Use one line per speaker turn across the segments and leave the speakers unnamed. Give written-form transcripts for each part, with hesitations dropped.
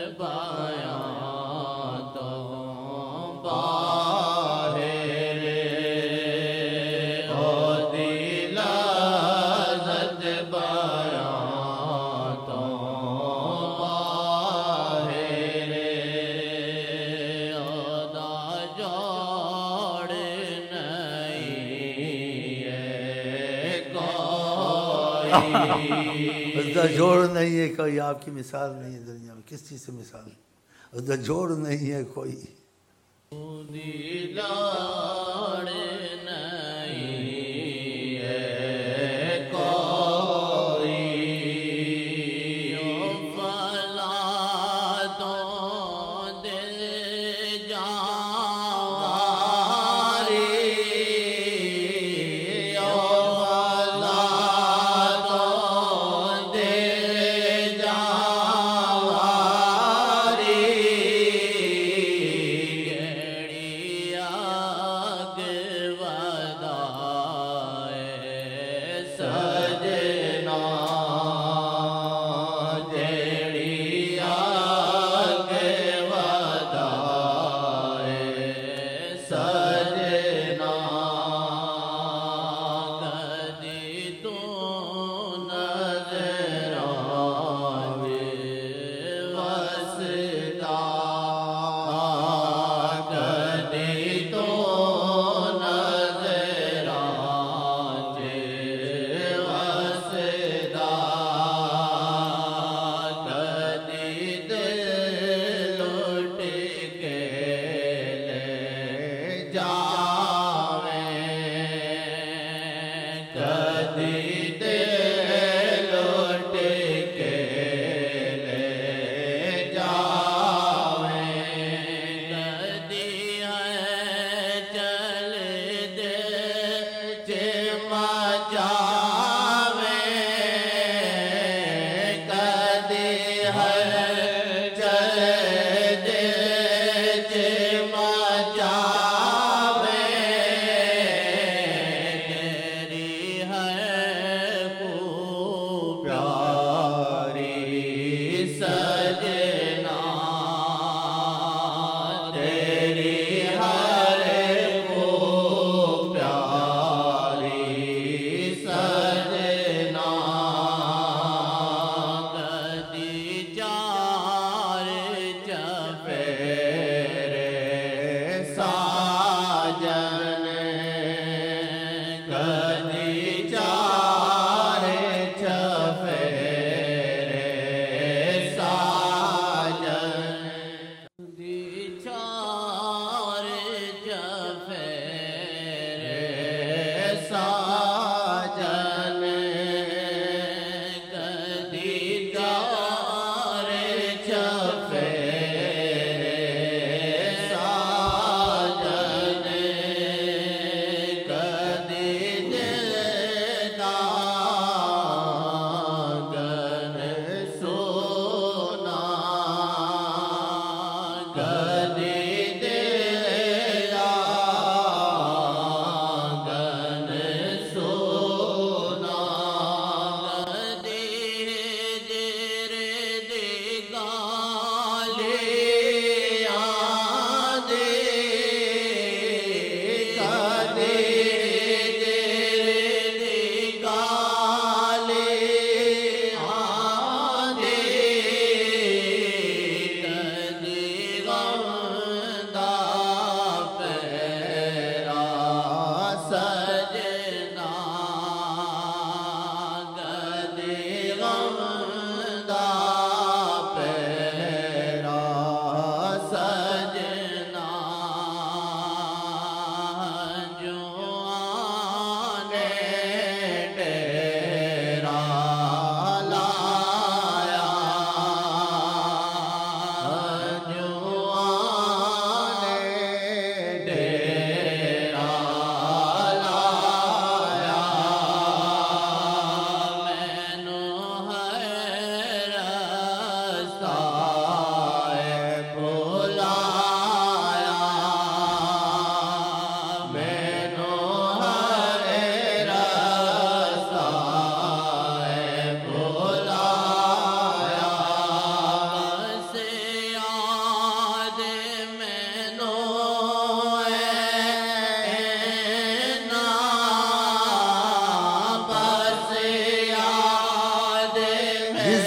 पाया तो बाहर ओ दिला जद पाया तो बाहर ओदा जोड़ नहीं है कोई
उसका जोड़ नहीं है कोई, आपकी मिसाल नहीं है दुनिया में, किस चीज़ से मिसाल है? उसका जोड़ नहीं है कोई।
दिलाड़ नहीं है कोई ओ फला तो दिल जावारी ओ फला तो दिल जावारी गड़िया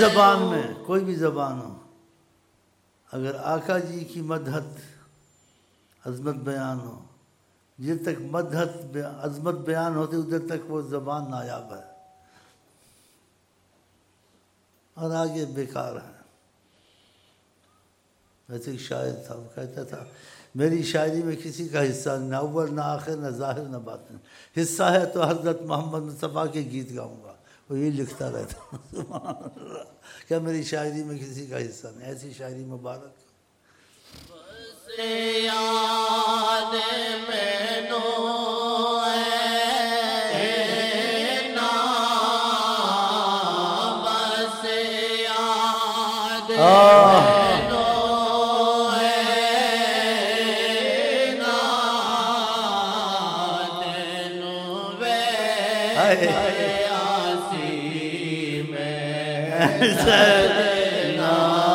ज़बान में, कोई भी ज़बान हो, अगर आका जी की मदहत अज़मत बयान हो, जिधर तक मदहत अज़मत बयान होती उधर तक वो ज़बान नायाब है और आगे बेकार है। वैसे एक शायर था, वो कहता था मेरी शायरी में किसी का हिस्सा न अव्वल न आखिर न ज़ाहिर न बातिन, हिस्सा है तो हज़रत मोहम्मद मुस्तफ़ा के गीत गाऊंगा। वो यही लिखता रहता। क्या मेरी शायरी में किसी का हिस्सा नहीं? ऐसी शायरी मुबारक।
याद मैनो ना बस याद मैनो ना तेनु वे आसी में सजना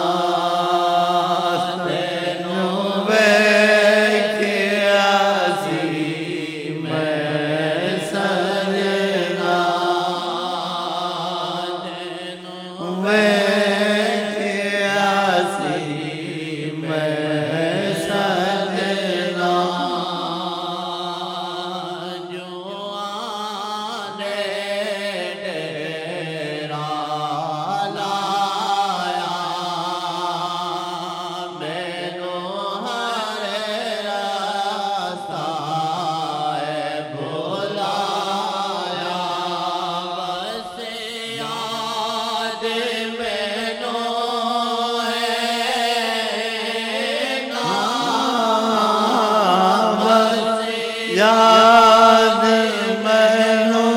याद मैनो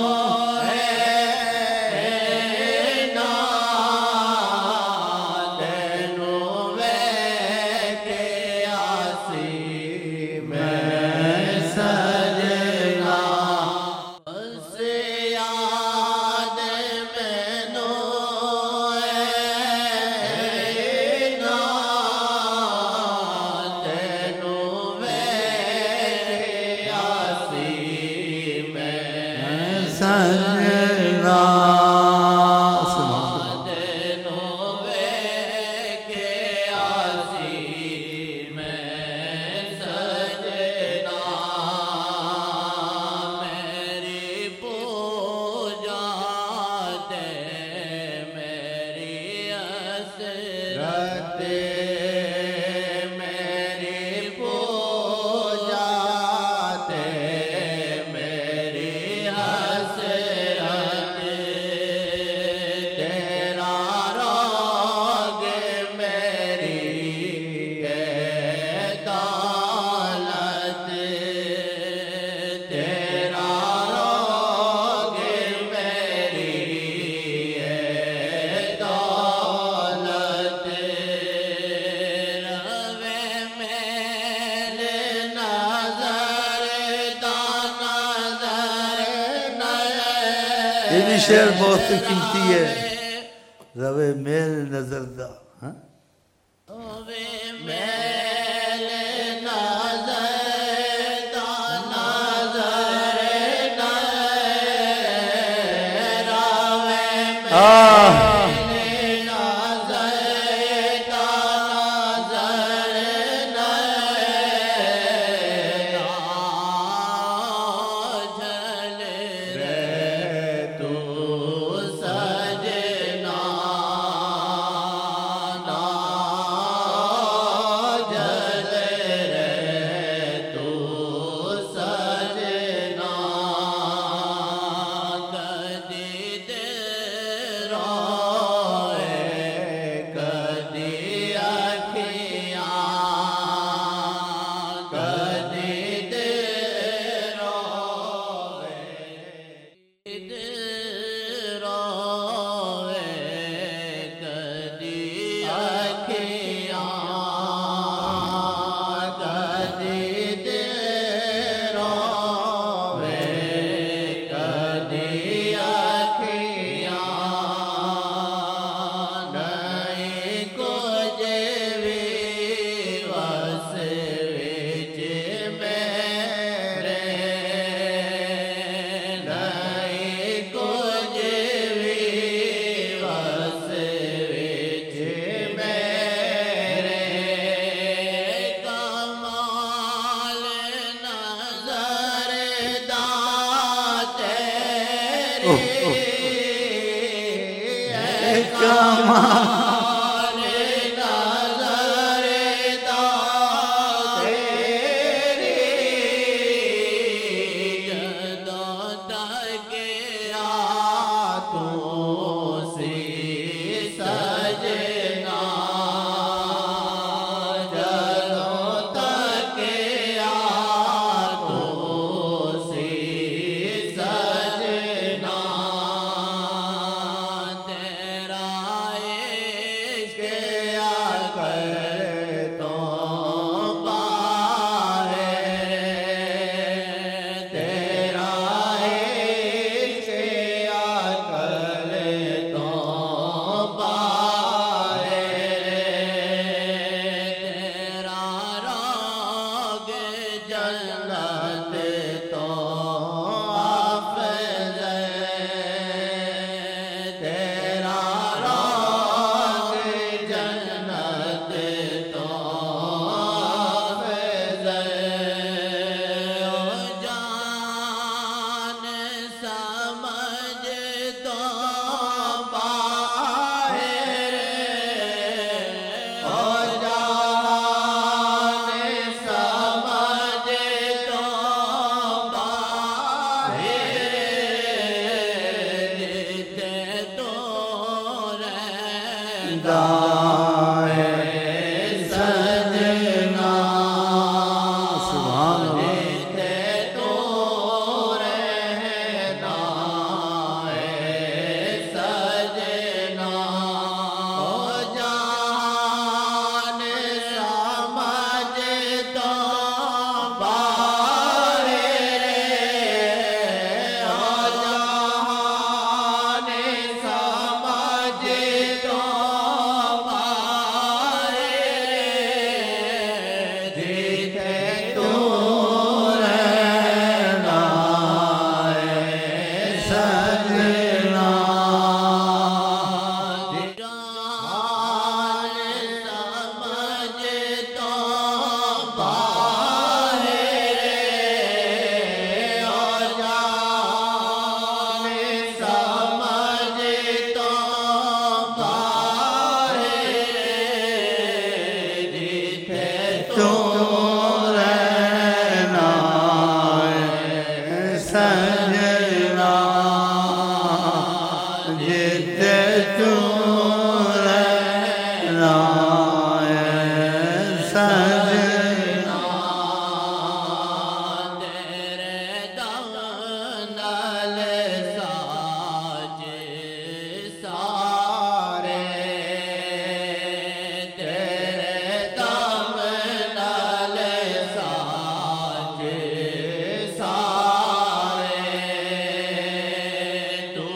ना तेनु वे आसी में सजना बस याद मैनो ना तेनु वे
सजना ये भी शेर बहुत कीमती है। रवे मेल नजर दा हाँ?
रा सजना
सुभान अल्लाह।
जिथे तू रहना है सजना ओ जान समझ तो बारे ओ जान समझ तो बारे जिथे तू रहना है सजना जान समझ तो बारे ओ जान समझ तो बारे जिथे
तो रहना है सजना जिथे तू रहना है सजना
तेरे दम नाल साज सारे तेरे दम नाल साज सारे तू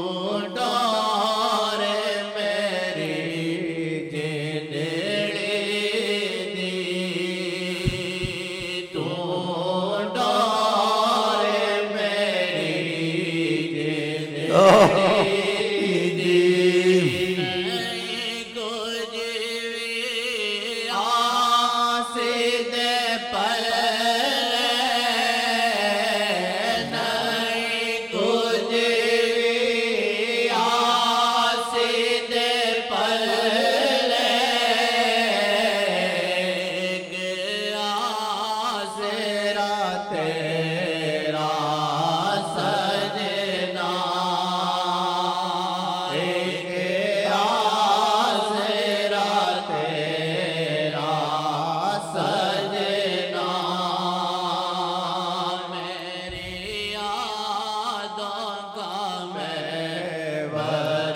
डोरे मेरी जिंदड़ी दी तू डोरे मेरी जिंदड़ी दी कुछ भी आस दे पले नहीं कुछ भी आस दे पले आसरा तेरा सजना एक आसरा तेरा सजना मेरी यादों का मैं वर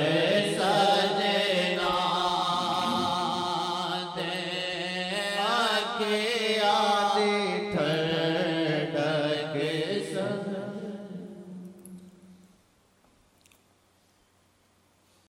सजना तेरा के